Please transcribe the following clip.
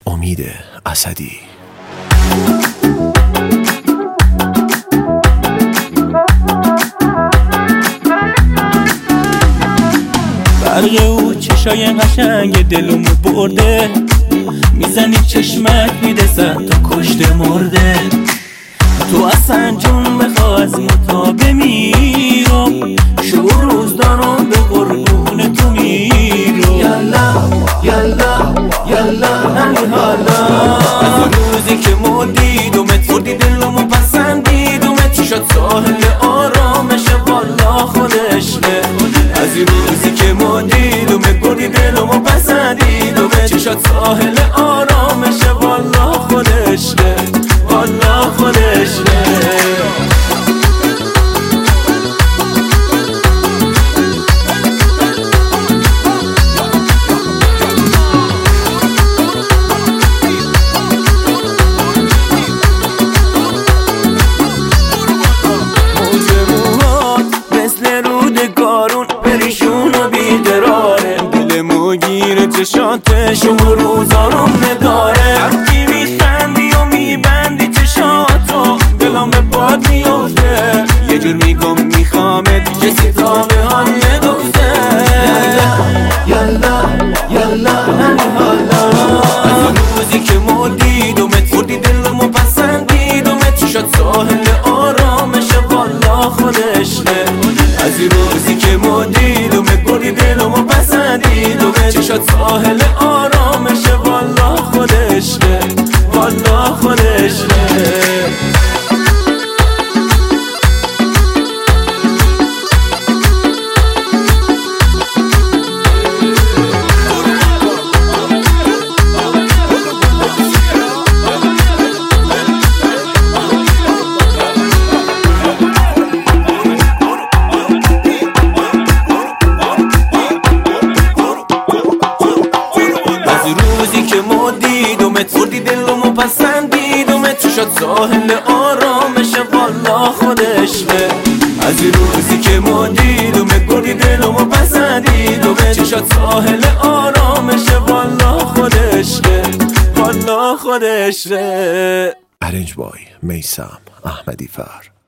امید اسدی. برق او چشای قشنگ دلمو برده، میزنی چشمک میرسن تا کشته مرده. تو اصلا جون بخوا از متا بمیرم، شب روز دارم به قربون تو میرم. یالا یالا یالا همین حالا، از روزی که ما دیدمت فردی دلمو پسندیدمت، چی شد ساحل آرامشه والا خودشه. از روزی که ما دیدمت بردی دلمو پسندیدمت، چی شد ساحل آرامشه والا خودشه، والا خودشه. چشاتش و روزارم نداره، وقتی میخندی و میبندی چشاتو دلم به باد میفته. یه جور میگم میخوامت کسی تا به حال نگفته. یالا یالا همین حالا، از روزی که ما دیدمت فردی دلمو پسندیدمت، چی شد ساحل آرامشه والا خودشه. از روزی که ما دیدمت بردی دلمو پسندیدمت، چی شد ساحل آرامشه والا خودشه، والا خودشه. روزی که ما دیدمت فردی دلمو پسندیدمت، چی شد ساحل آرامشه والا خودشه. از روزی که ما دیدمت بردی دلمو پسندیدمت، چی شد ساحل آرامشه والا خودشه، والا خودشه. ارنج بای میثم احمدی فر.